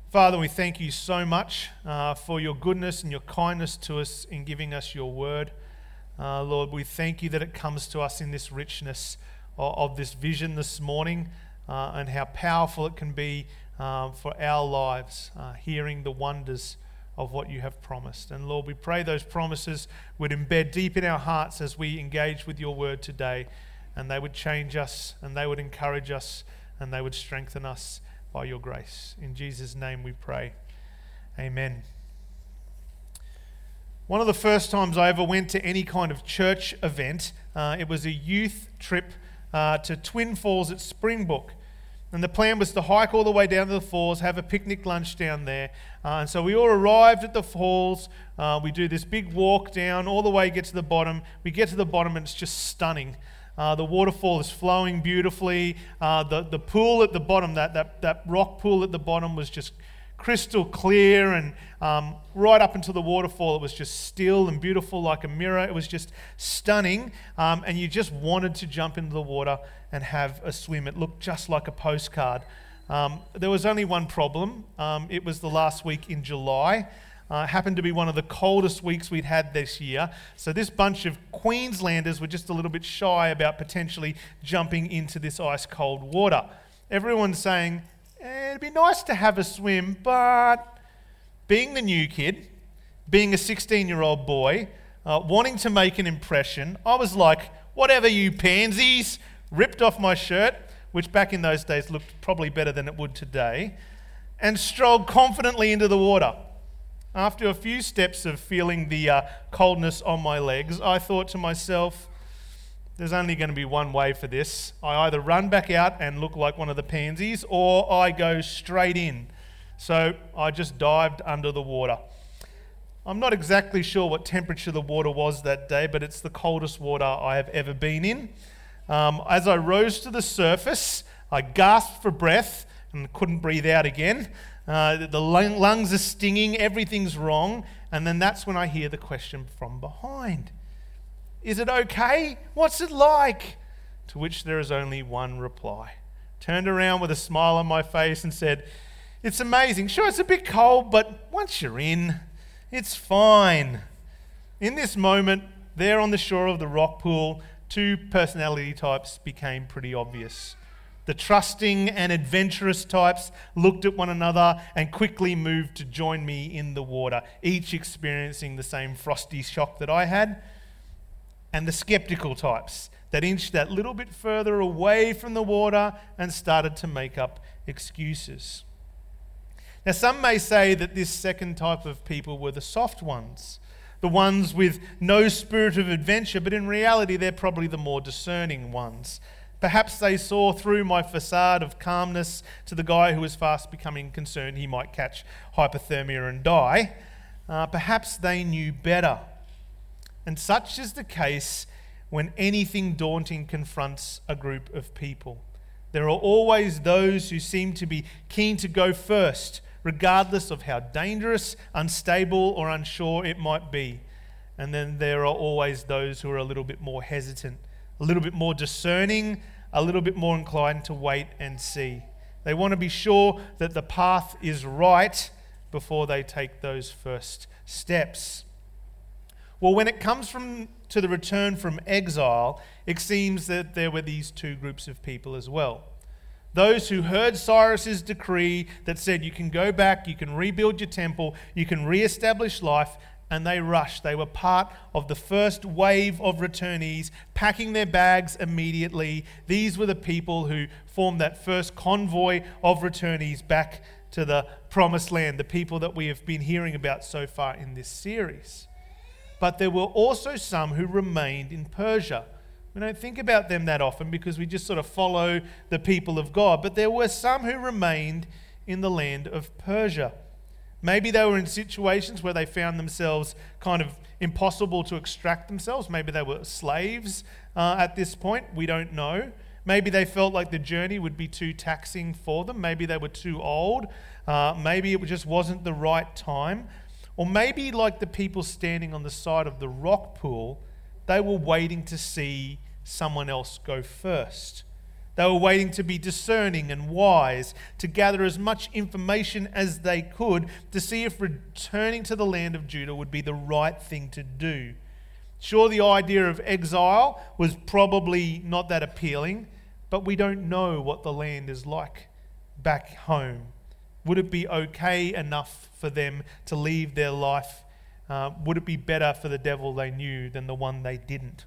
Father, we thank you so much for your goodness and your kindness to us in giving us your word. Lord, we thank you that it comes to us in this richness of this vision this morning and how powerful it can be for our lives, hearing the wonders of what you have promised. And Lord, we pray those promises would embed deep in our hearts as we engage with your word today, and they would change us, and they would encourage us, and they would strengthen us by your grace. In Jesus' name we pray. Amen. One of the first times I ever went to any kind of church event, it was a youth trip to Twin Falls at Springbrook. And the plan was to hike all the way down to the falls, have a picnic lunch down there. And so we all arrived at the falls. We do this big walk down all the way, get to the bottom. We get to the bottom and it's just stunning. The waterfall is flowing beautifully. The pool at the bottom, that rock pool at the bottom was just crystal clear, and right up until the waterfall it was just still and beautiful like a mirror. It was just stunning, and you just wanted to jump into the water and have a swim. It looked just like a postcard. There was only one problem. It was the last week in July. Happened to be one of the coldest weeks we'd had this year. So this bunch of Queenslanders were just a little bit shy about potentially jumping into this ice cold water. Everyone's saying, it'd be nice to have a swim, but being the new kid, being a 16-year-old boy, wanting to make an impression, I was like, whatever you pansies, ripped off my shirt, which back in those days looked probably better than it would today, and strolled confidently into the water. After a few steps of feeling the coldness on my legs, I thought to myself, there's only going to be one way for this. I either run back out and look like one of the pansies, or I go straight in. So I just dived under the water. I'm not exactly sure what temperature the water was that day, but it's the coldest water I have ever been in. As I rose to the surface, I gasped for breath and couldn't breathe out again. The lungs are stinging, everything's wrong, and then that's when I hear the question from behind. Is it okay? What's it like? To which there is only one reply. Turned around with a smile on my face and said, it's amazing. Sure, it's a bit cold, but once you're in, it's fine. In this moment, there on the shore of the rock pool, two personality types became pretty obvious. The trusting and adventurous types looked at one another and quickly moved to join me in the water, each experiencing the same frosty shock that I had. And the skeptical types that inched that little bit further away from the water and started to make up excuses. Now, some may say that this second type of people were the soft ones, the ones with no spirit of adventure, but in reality, they're probably the more discerning ones. Perhaps they saw through my facade of calmness to the guy who was fast becoming concerned he might catch hypothermia and die. Perhaps they knew better. And such is the case when anything daunting confronts a group of people. There are always those who seem to be keen to go first, regardless of how dangerous, unstable, or unsure it might be. And then there are always those who are a little bit more hesitant, a little bit more discerning, a little bit more inclined to wait and see. They want to be sure that the path is right before they take those first steps. Well, when it comes to the return from exile, it seems that there were these two groups of people as well. Those who heard Cyrus's decree that said you can go back, you can rebuild your temple, you can re-establish life, and they rushed. They were part of the first wave of returnees, packing their bags immediately. These were the people who formed that first convoy of returnees back to the promised land, the people that we have been hearing about so far in this series. But there were also some who remained in Persia. We don't think about them that often because we just sort of follow the people of God. But there were some who remained in the land of Persia. Maybe they were in situations where they found themselves kind of impossible to extract themselves. Maybe they were slaves at this point. We don't know. Maybe they felt like the journey would be too taxing for them. Maybe they were too old. Maybe it just wasn't the right time. Or maybe like the people standing on the side of the rock pool, they were waiting to see someone else go first. They were waiting to be discerning and wise, to gather as much information as they could to see if returning to the land of Judah would be the right thing to do. Sure, the idea of exile was probably not that appealing, but we don't know what the land is like back home. Would it be okay enough for them to leave their life? Would it be better for the devil they knew than the one they didn't?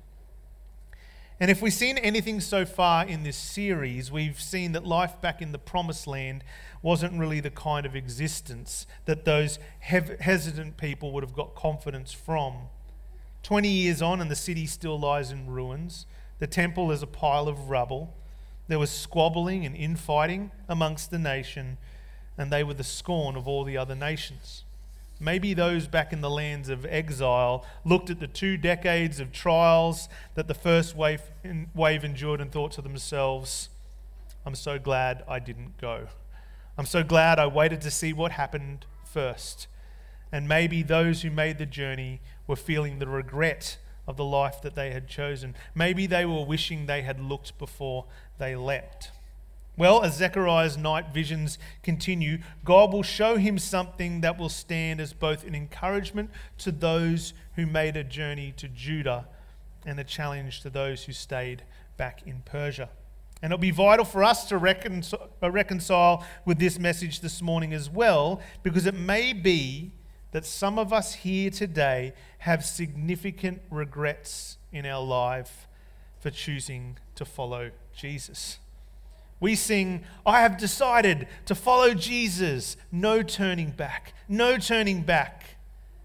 And if we've seen anything so far in this series, we've seen that life back in the promised land wasn't really the kind of existence that those hesitant people would have got confidence from. 20 years on and the city still lies in ruins. The temple is a pile of rubble. There was squabbling and infighting amongst the nation, and they were the scorn of all the other nations. Maybe those back in the lands of exile looked at the 2 decades of trials that the first wave endured and thought to themselves, I'm so glad I didn't go. I'm so glad I waited to see what happened first. And maybe those who made the journey were feeling the regret of the life that they had chosen. Maybe they were wishing they had looked before they leapt. Well, as Zechariah's night visions continue, God will show him something that will stand as both an encouragement to those who made a journey to Judah and a challenge to those who stayed back in Persia. And it'll be vital for us to reconcile with this message this morning as well, because it may be that some of us here today have significant regrets in our life for choosing to follow Jesus. We sing, I have decided to follow Jesus. No turning back. No turning back.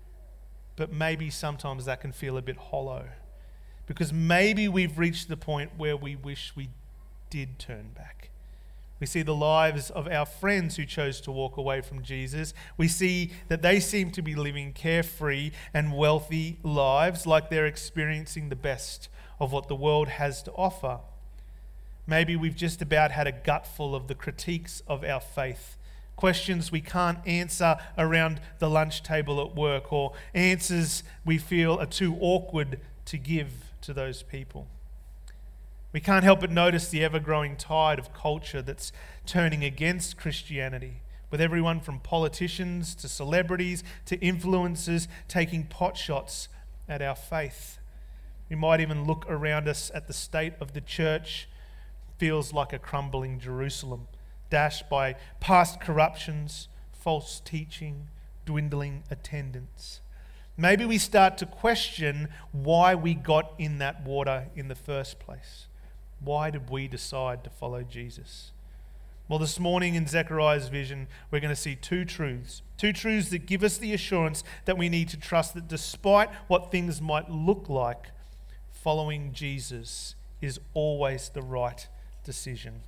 But maybe sometimes that can feel a bit hollow, because maybe we've reached the point where we wish we did turn back. We see the lives of our friends who chose to walk away from Jesus. We see that they seem to be living carefree and wealthy lives, like they're experiencing the best of what the world has to offer. Maybe we've just about had a gutful of the critiques of our faith, questions we can't answer around the lunch table at work, or answers we feel are too awkward to give to those people. We can't help but notice the ever-growing tide of culture that's turning against Christianity, with everyone from politicians to celebrities to influencers taking potshots at our faith. We might even look around us at the state of the church. Feels like a crumbling Jerusalem, dashed by past corruptions, false teaching, dwindling attendance. Maybe we start to question why we got in that water in the first place. Why did we decide to follow Jesus? Well, this morning in Zechariah's vision, we're going to see 2 truths. 2 truths that give us the assurance that we need to trust that despite what things might look like, following Jesus is always the right decision.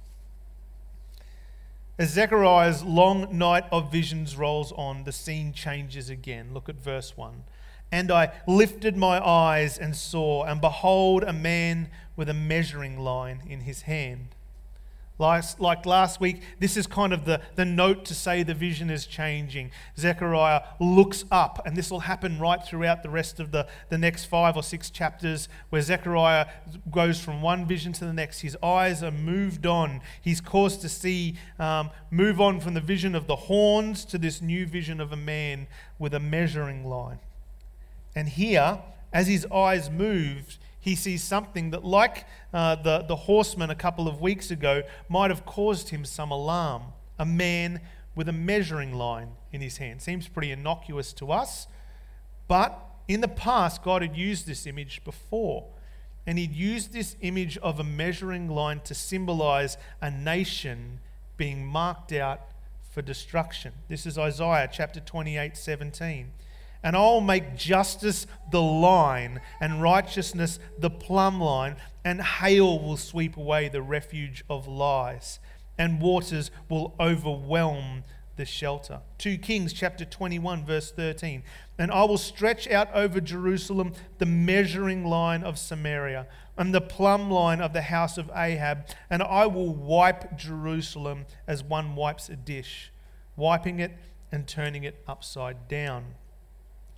As Zechariah's long night of visions rolls on, the scene changes again. Look at verse 1. And I lifted my eyes and saw, and behold, a man with a measuring line in his hand. Like last week, this is kind of the note to say the vision is changing. Zechariah looks up, and this will happen right throughout the rest of the next 5 or 6 chapters, where Zechariah goes from one vision to the next. His eyes are moved on. He's caused to see, move on from the vision of the horns to this new vision of a man with a measuring line. And here, as his eyes moved, he sees something that, like the horseman a couple of weeks ago, might have caused him some alarm. A man with a measuring line in his hand. Seems pretty innocuous to us, but in the past, God had used this image before. And he'd used this image of a measuring line to symbolize a nation being marked out for destruction. This is Isaiah chapter 28:17. And I'll make justice the line and righteousness the plumb line, and hail will sweep away the refuge of lies, and waters will overwhelm the shelter. 2 Kings chapter 21 verse 13. And I will stretch out over Jerusalem the measuring line of Samaria and the plumb line of the house of Ahab, and I will wipe Jerusalem as one wipes a dish, wiping it and turning it upside down.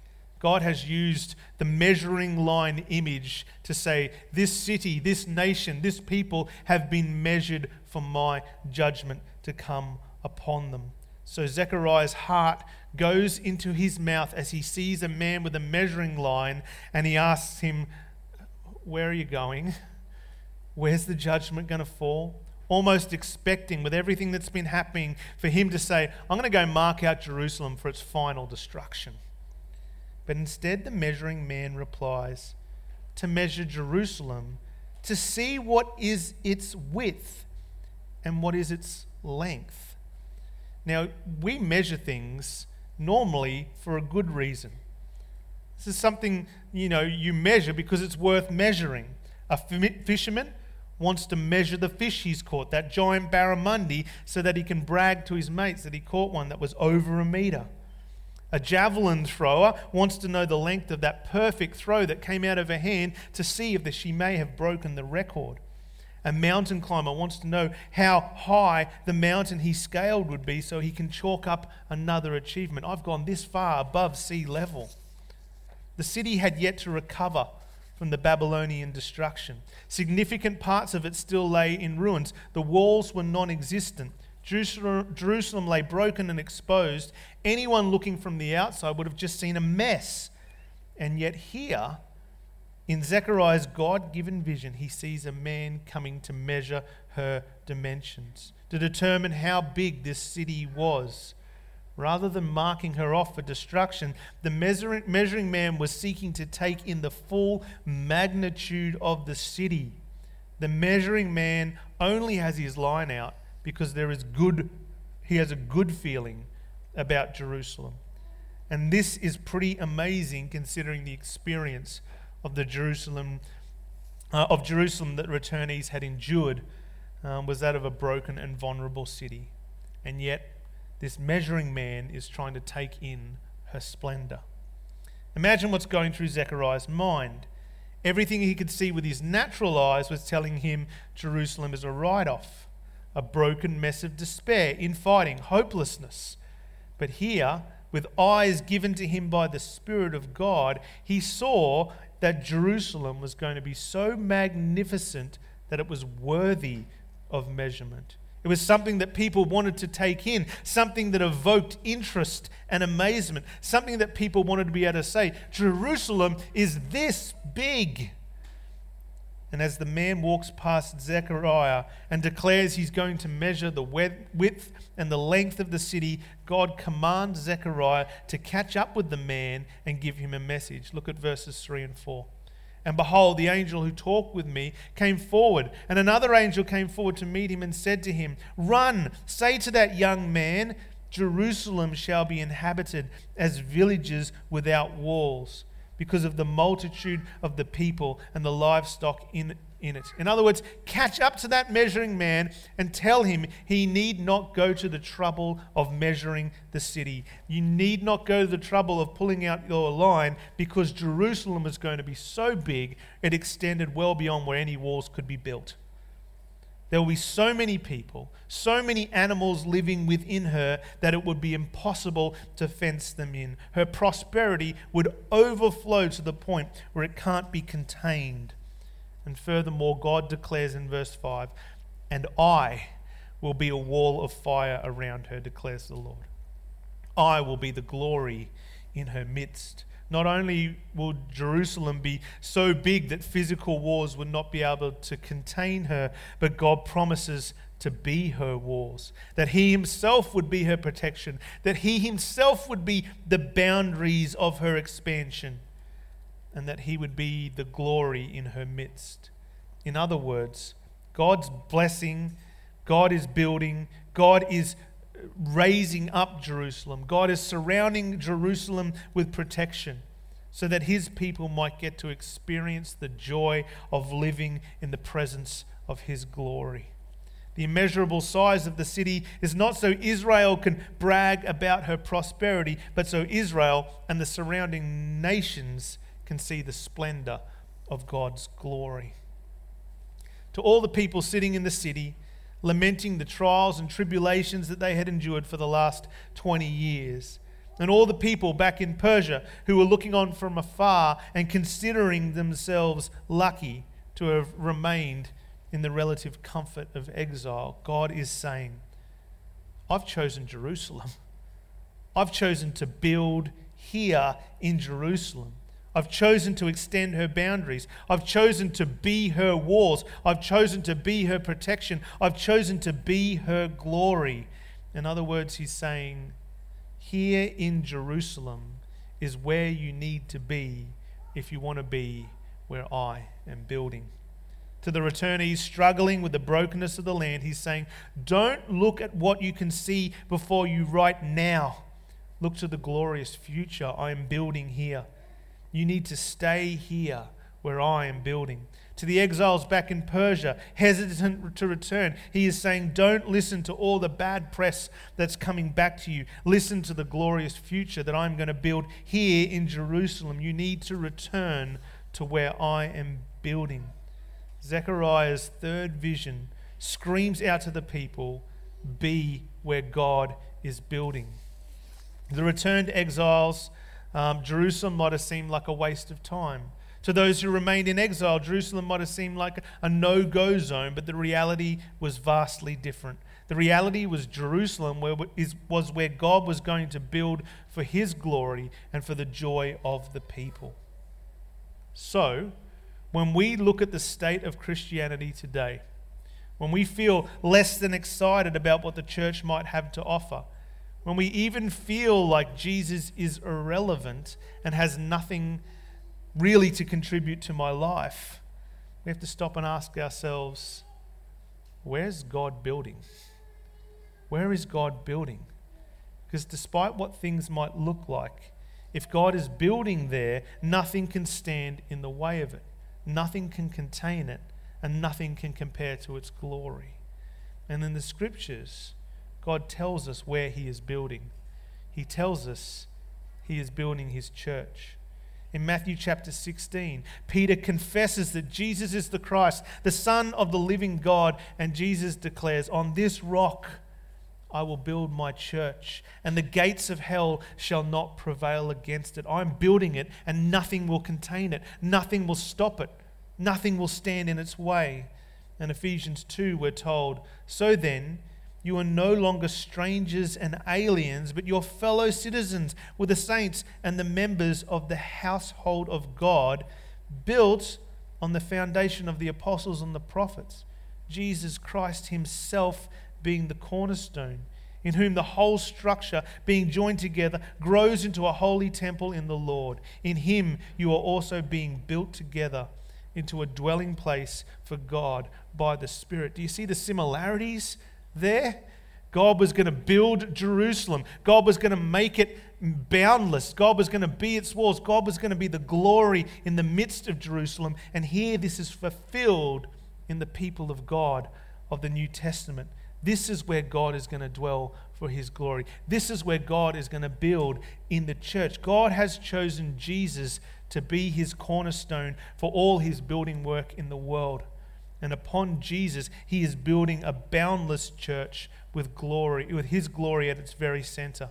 God has used the measuring line image to say, this city, this nation, this people have been measured for my judgment to come upon them. So Zechariah's heart goes into his mouth as he sees a man with a measuring line, and he asks him, where are you going? Where's the judgment going to fall? Almost expecting, with everything that's been happening, for him to say, I'm going to go mark out Jerusalem for its final destruction. But instead, the measuring man replies, to measure Jerusalem, to see what is its width and what is its length. Now, we measure things normally for a good reason. This is something, you measure because it's worth measuring. A fisherman wants to measure the fish he's caught, that giant barramundi, so that he can brag to his mates that he caught one that was over a metre. A javelin thrower wants to know the length of that perfect throw that came out of her hand to see if she may have broken the record. A mountain climber wants to know how high the mountain he scaled would be so he can chalk up another achievement. I've gone this far above sea level. The city had yet to recover from the Babylonian destruction. Significant parts of it still lay in ruins. The walls were non-existent. Jerusalem lay broken and exposed. Anyone looking from the outside would have just seen a mess. And yet here, in Zechariah's God-given vision, he sees a man coming to measure her dimensions, to determine how big this city was. Rather than marking her off for destruction, the measuring man was seeking to take in the full magnitude of the city. The measuring man only has his line out because he has a good feeling about Jerusalem. And this is pretty amazing considering the experience of Jerusalem that returnees had endured was that of a broken and vulnerable city. And yet, this measuring man is trying to take in her splendor. Imagine what's going through Zechariah's mind. Everything he could see with his natural eyes was telling him Jerusalem is a write-off, a broken mess of despair, infighting, hopelessness. But here, with eyes given to him by the Spirit of God, he saw that Jerusalem was going to be so magnificent that it was worthy of measurement. It was something that people wanted to take in, something that evoked interest and amazement, something that people wanted to be able to say, Jerusalem is this big. And as the man walks past Zechariah and declares he's going to measure the width and the length of the city, God commands Zechariah to catch up with the man and give him a message. Look at verses 3 and 4. And behold, the angel who talked with me came forward, and another angel came forward to meet him and said to him, Run, say to that young man, Jerusalem shall be inhabited as villages without walls, because of the multitude of the people and the livestock in it. In other words, catch up to that measuring man and tell him he need not go to the trouble of measuring the city. You need not go to the trouble of pulling out your line, because Jerusalem is going to be so big it extended well beyond where any walls could be built. There will be so many people, so many animals living within her that it would be impossible to fence them in. Her prosperity would overflow to the point where it can't be contained. And furthermore, God declares in verse 5, and I will be a wall of fire around her, declares the Lord. I will be the glory in her midst. Not only will Jerusalem be so big that physical walls would not be able to contain her, but God promises to be her walls, that he himself would be her protection, that he himself would be the boundaries of her expansion, and that he would be the glory in her midst. In other words, God's blessing, God is building, God is raising up Jerusalem. God is surrounding Jerusalem with protection so that his people might get to experience the joy of living in the presence of his glory. The immeasurable size of the city is not so Israel can brag about her prosperity, but so Israel and the surrounding nations can see the splendor of God's glory. To all the people sitting in the city, lamenting the trials and tribulations that they had endured for the last 20 years, and all the people back in Persia who were looking on from afar and considering themselves lucky to have remained in the relative comfort of exile, God is saying, I've chosen Jerusalem. I've chosen to build here in Jerusalem. I've chosen to extend her boundaries. I've chosen to be her walls. I've chosen to be her protection. I've chosen to be her glory. In other words, he's saying, here in Jerusalem is where you need to be if you want to be where I am building. To the returnees struggling with the brokenness of the land, he's saying, don't look at what you can see before you right now. Look to the glorious future I am building here. You need to stay here where I am building. To the exiles back in Persia, hesitant to return, he is saying, don't listen to all the bad press that's coming back to you. Listen to the glorious future that I'm going to build here in Jerusalem. You need to return to where I am building. Zechariah's third vision screams out to the people, be where God is building. The returned exiles, Jerusalem might have seemed like a waste of time. To those who remained in exile, Jerusalem might have seemed like a no-go zone, but the reality was vastly different. The reality was Jerusalem was where God was going to build for his glory and for the joy of the people. So, when we look at the state of Christianity today, when we feel less than excited about what the church might have to offer, when we even feel like Jesus is irrelevant and has nothing really to contribute to my life, we have to stop and ask ourselves, where's God building? Where is God building? Because despite what things might look like, if God is building there, nothing can stand in the way of it. Nothing can contain it, and nothing can compare to its glory. And in the scriptures, God tells us where he is building. He tells us he is building his church. In Matthew chapter 16, Peter confesses that Jesus is the Christ, the Son of the living God, and Jesus declares, on this rock I will build my church, and the gates of hell shall not prevail against it. I'm building it, and nothing will contain it. Nothing will stop it. Nothing will stand in its way. In Ephesians 2, we're told, so then, you are no longer strangers and aliens, but your fellow citizens with the saints and the members of the household of God, built on the foundation of the apostles and the prophets, Jesus Christ himself being the cornerstone, in whom the whole structure, being joined together, grows into a holy temple in the Lord. In him you are also being built together into a dwelling place for God by the Spirit. Do you see the similarities there? God was going to build Jerusalem. God was going to make it boundless. God was going to be its walls. God was going to be the glory in the midst of Jerusalem. And here this is fulfilled in the people of God of the New Testament. This is where God is going to dwell for his glory. This is where God is going to build in the church. God has chosen Jesus to be his cornerstone for all his building work in the world. And upon Jesus, he is building a boundless church with glory, with his glory at its very center.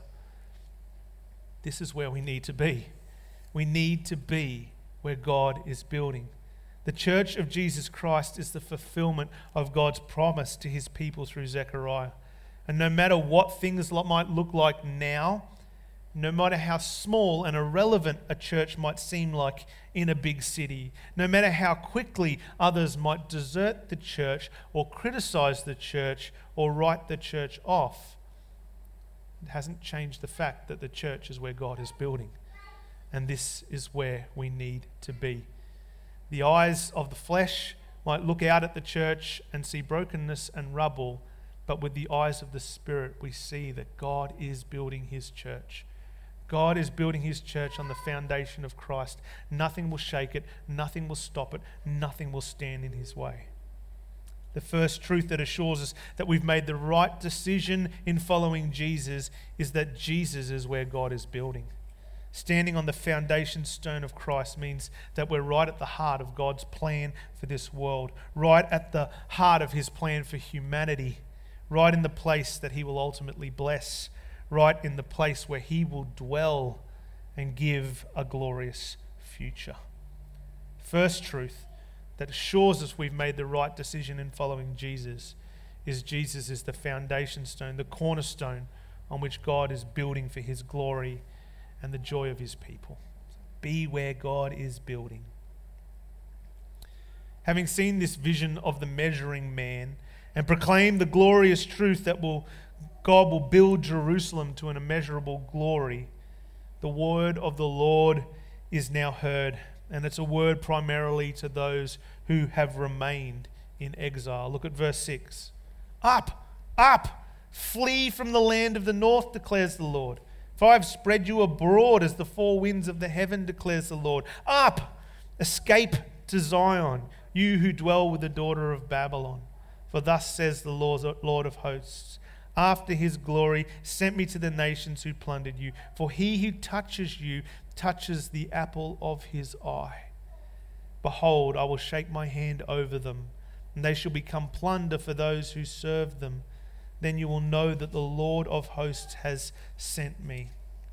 This is where we need to be. We need to be where God is building. The church of Jesus Christ is the fulfillment of God's promise to his people through Zechariah. And no matter what things might look like now, no matter how small and irrelevant a church might seem like in a big city, no matter how quickly others might desert the church or criticize the church or write the church off, it hasn't changed the fact that the church is where God is building. And this is where we need to be. The eyes of the flesh might look out at the church and see brokenness and rubble, but with the eyes of the Spirit, we see that God is building his church. God is building his church on the foundation of Christ. Nothing will shake it. Nothing will stop it. Nothing will stand in his way. The first truth that assures us that we've made the right decision in following Jesus is that Jesus is where God is building. Standing on the foundation stone of Christ means that we're right at the heart of God's plan for this world, right at the heart of his plan for humanity, right in the place that he will ultimately bless, right in the place where he will dwell and give a glorious future. First truth that assures us we've made the right decision in following Jesus is Jesus is the foundation stone, the cornerstone on which God is building for his glory and the joy of his people. Be where God is building. Having seen this vision of the measuring man and proclaimed the glorious truth that God will build Jerusalem to an immeasurable glory, the word of the Lord is now heard, and it's a word primarily to those who have remained in exile. Look at verse 6. Up, up, flee from the land of the north, declares the Lord. For I have spread you abroad as the four winds of the heaven, declares the Lord. Up, escape to Zion, you who dwell with the daughter of Babylon. For thus says the Lord of hosts, after his glory sent me to the nations who plundered you. For he who touches you touches the apple of his eye. Behold, I will shake my hand over them, and they shall become plunder for those who serve them. Then you will know that the Lord of hosts has sent me.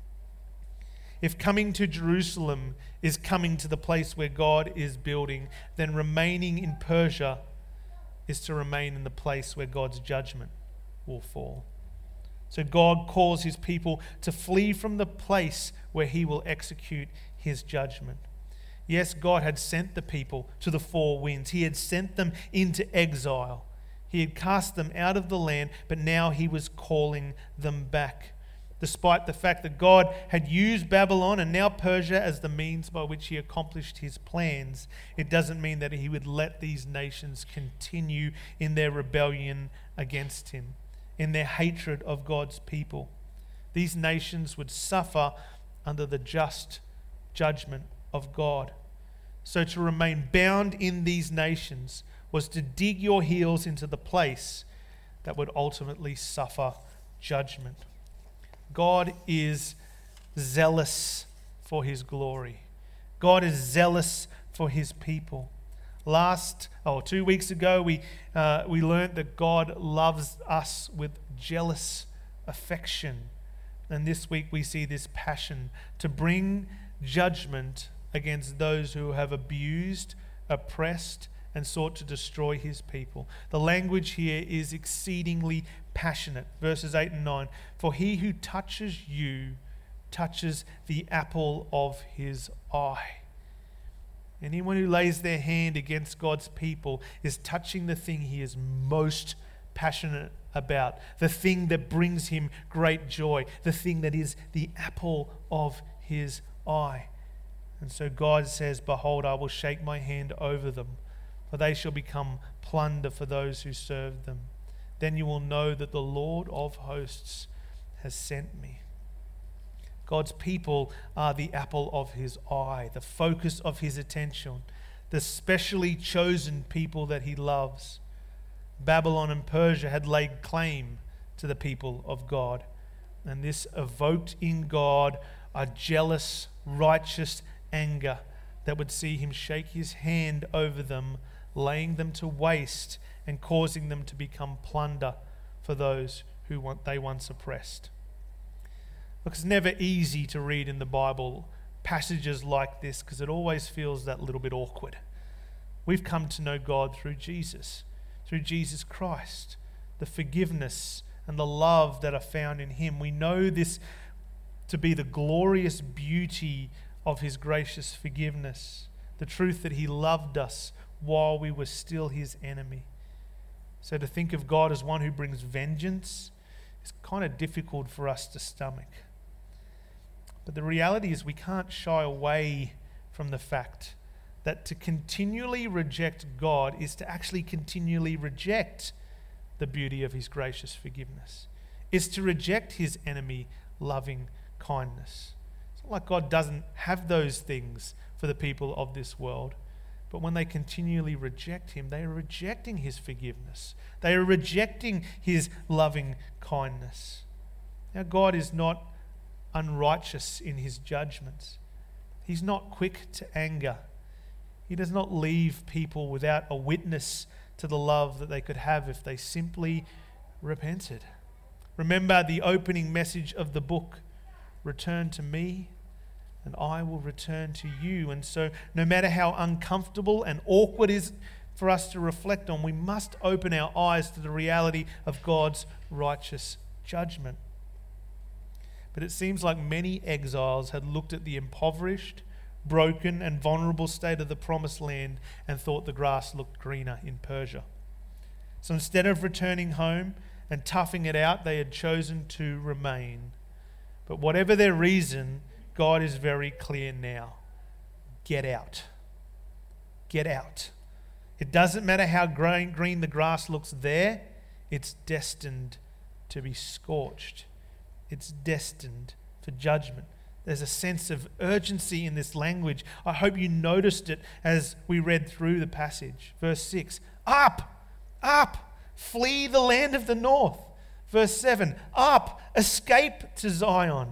If coming to Jerusalem is coming to the place where God is building, then remaining in Persia is to remain in the place where God's judgment will fall. So God calls his people to flee from the place where he will execute his judgment. Yes, God had sent the people to the four winds. He had sent them into exile. He had cast them out of the land, but now he was calling them back. Despite the fact that God had used Babylon and now Persia as the means by which he accomplished his plans, it doesn't mean that he would let these nations continue in their rebellion against him, in their hatred of God's people. These nations would suffer under the just judgment of God. So to remain bound in these nations was to dig your heels into the place that would ultimately suffer judgment. God is zealous for his glory. God is zealous for his people. 2 weeks ago, we learned that God loves us with jealous affection. And this week we see this passion to bring judgment against those who have abused, oppressed, and sought to destroy his people. The language here is exceedingly passionate. Verses 8 and 9. For he who touches you touches the apple of his eye. Anyone who lays their hand against God's people is touching the thing he is most passionate about, the thing that brings him great joy, the thing that is the apple of his eye. And so God says, behold, I will shake my hand over them, for they shall become plunder for those who serve them. Then you will know that the Lord of hosts has sent me. God's people are the apple of his eye, the focus of his attention, the specially chosen people that he loves. Babylon and Persia had laid claim to the people of God, and this evoked in God a jealous, righteous anger that would see him shake his hand over them, laying them to waste and causing them to become plunder for those who they once oppressed. Look, it's never easy to read in the Bible passages like this because it always feels that little bit awkward. We've come to know God through Jesus Christ, the forgiveness and the love that are found in him. We know this to be the glorious beauty of his gracious forgiveness, the truth that he loved us while we were still his enemy. So to think of God as one who brings vengeance is kind of difficult for us to stomach. But the reality is we can't shy away from the fact that to continually reject God is to actually continually reject the beauty of his gracious forgiveness, is to reject his enemy loving kindness. It's not like God doesn't have those things for the people of this world. But when they continually reject him, they are rejecting his forgiveness. They are rejecting his loving kindness. Now, God is not unrighteous in his judgments. He's not quick to anger. He does not leave people without a witness to the love that they could have if they simply repented. Remember the opening message of the book. Return to me, and I will return to you. And so no matter how uncomfortable and awkward it is for us to reflect on, we must open our eyes to the reality of God's righteous judgment. But it seems like many exiles had looked at the impoverished, broken and vulnerable state of the promised land and thought the grass looked greener in Persia. So instead of returning home and toughing it out, they had chosen to remain. But whatever their reason, God is very clear now. Get out. Get out. It doesn't matter how green the grass looks there, it's destined to be scorched. It's destined for judgment. There's a sense of urgency in this language. I hope you noticed it as we read through the passage. Verse 6, up, up, flee the land of the north. Verse 7, up, escape to Zion.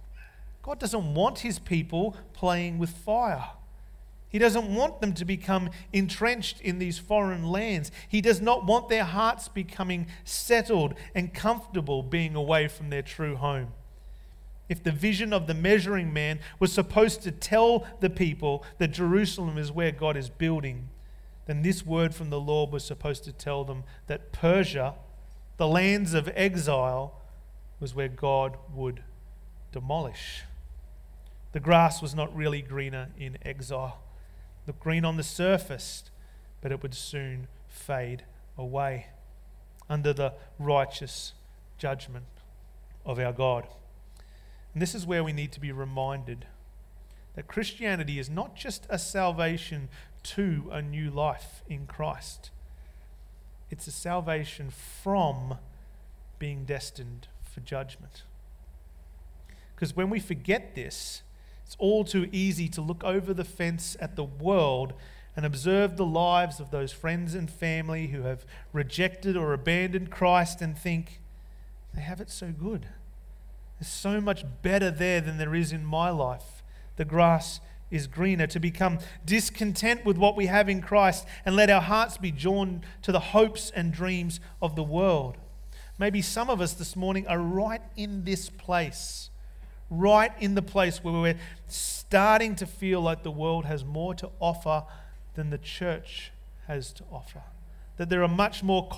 God doesn't want his people playing with fire. He doesn't want them to become entrenched in these foreign lands. He does not want their hearts becoming settled and comfortable being away from their true home. If the vision of the measuring man was supposed to tell the people that Jerusalem is where God is building, then this word from the Lord was supposed to tell them that Persia, the lands of exile, was where God would demolish. The grass was not really greener in exile. Looked green on the surface, but it would soon fade away under the righteous judgment of our God. And this is where we need to be reminded that Christianity is not just a salvation to a new life in Christ. It's a salvation from being destined for judgment. Because when we forget this, it's all too easy to look over the fence at the world and observe the lives of those friends and family who have rejected or abandoned Christ and think, they have it so good. There's so much better there than there is in my life. The grass is greener. To become discontent with what we have in Christ and let our hearts be drawn to the hopes and dreams of the world. Maybe some of us this morning are right in this place. Right in the place where we're starting to feel like the world has more to offer than the church has to offer. That there are much more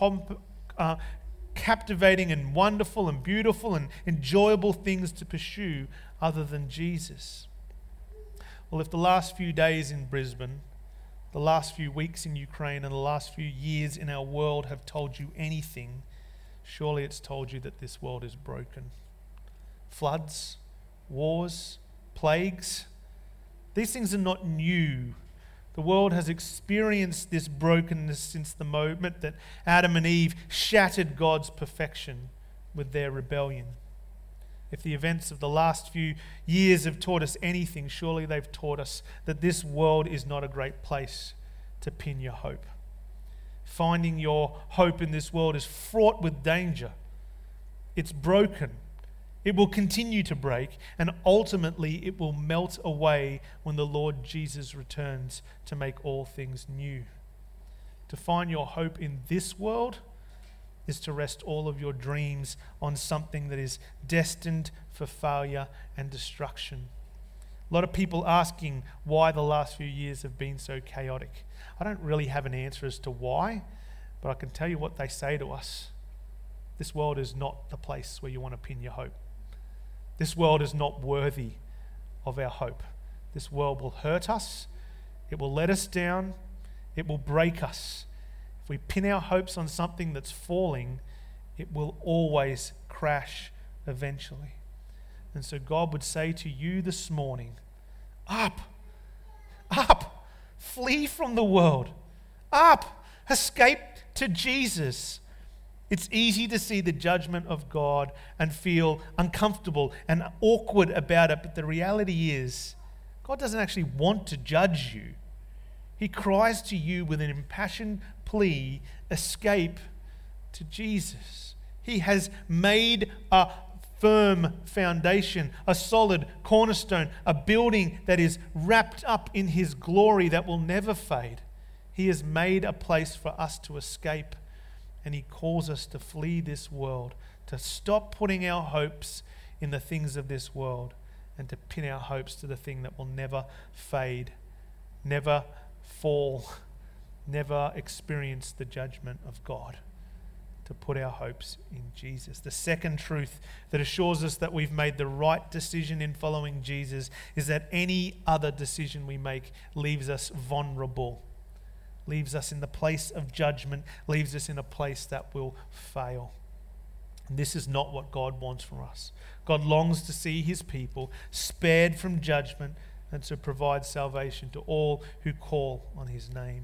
captivating and wonderful and beautiful and enjoyable things to pursue other than Jesus. Well, if the last few days in Brisbane, the last few weeks in Ukraine, and the last few years in our world have told you anything, surely it's told you that this world is broken. Floods, wars, plagues, these things are not new. The world has experienced this brokenness since the moment that Adam and Eve shattered God's perfection with their rebellion. If the events of the last few years have taught us anything, surely they've taught us that this world is not a great place to pin your hope. Finding your hope in this world is fraught with danger. It's broken. It will continue to break, and ultimately it will melt away when the Lord Jesus returns to make all things new. To find your hope in this world is to rest all of your dreams on something that is destined for failure and destruction. A lot of people asking why the last few years have been so chaotic. I don't really have an answer as to why, but I can tell you what they say to us. This world is not the place where you want to pin your hope. This world is not worthy of our hope. This world will hurt us. It will let us down. It will break us. If we pin our hopes on something that's falling, it will always crash eventually. And so God would say to you this morning, up, up, flee from the world, up, escape to Jesus. It's easy to see the judgment of God and feel uncomfortable and awkward about it, but the reality is, God doesn't actually want to judge you. He cries to you with an impassioned plea, escape to Jesus. He has made a firm foundation, a solid cornerstone, a building that is wrapped up in His glory that will never fade. He has made a place for us to escape. And He calls us to flee this world, to stop putting our hopes in the things of this world and to pin our hopes to the thing that will never fade, never fall, never experience the judgment of God, to put our hopes in Jesus. The second truth that assures us that we've made the right decision in following Jesus is that any other decision we make leaves us vulnerable, leaves us in the place of judgment, leaves us in a place that will fail. And this is not what God wants for us. God longs to see his people spared from judgment and to provide salvation to all who call on his name.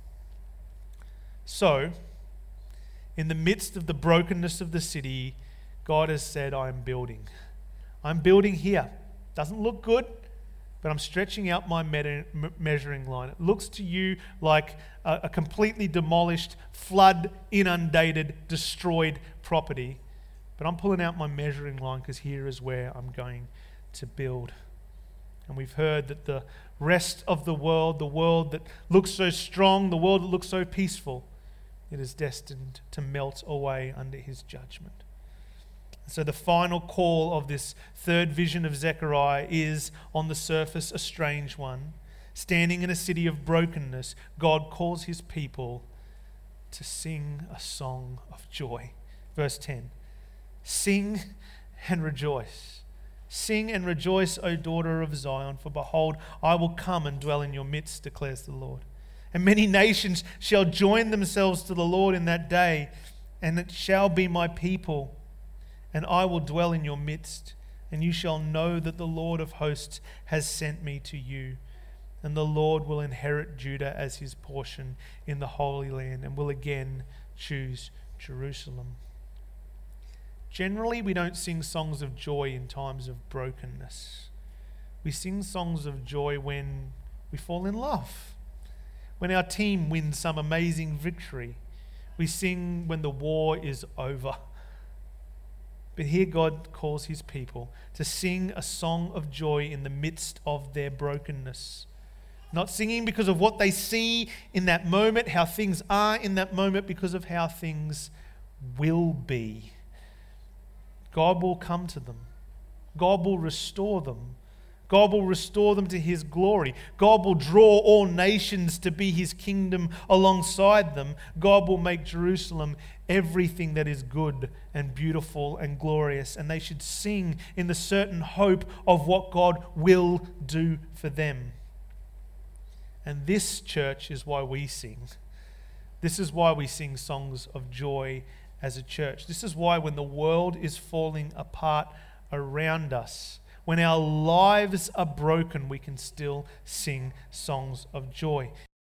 So, in the midst of the brokenness of the city, God has said, I am building. I'm building here. Doesn't look good, but I'm stretching out my measuring line. It looks to you like a completely demolished, flood, inundated, destroyed property. But I'm pulling out my measuring line because here is where I'm going to build. And we've heard that the rest of the world that looks so strong, the world that looks so peaceful, it is destined to melt away under his judgment. So the final call of this third vision of Zechariah is, on the surface, a strange one. Standing in a city of brokenness, God calls his people to sing a song of joy. Verse 10, sing and rejoice. Sing and rejoice, O daughter of Zion, for behold, I will come and dwell in your midst, declares the Lord. And many nations shall join themselves to the Lord in that day, and it shall be my people, and I will dwell in your midst, and you shall know that the Lord of hosts has sent me to you. And the Lord will inherit Judah as his portion in the Holy Land, and will again choose Jerusalem. Generally, we don't sing songs of joy in times of brokenness. We sing songs of joy when we fall in love, when our team wins some amazing victory. We sing when the war is over. But here God calls his people to sing a song of joy in the midst of their brokenness. Not singing because of what they see in that moment, how things are in that moment, because of how things will be. God will come to them. God will restore them. God will restore them to his glory. God will draw all nations to be his kingdom alongside them. God will make Jerusalem everything that is good and beautiful and glorious. And they should sing in the certain hope of what God will do for them. And this, church, is why we sing. This is why we sing songs of joy as a church. This is why when the world is falling apart around us, when our lives are broken, we can still sing songs of joy.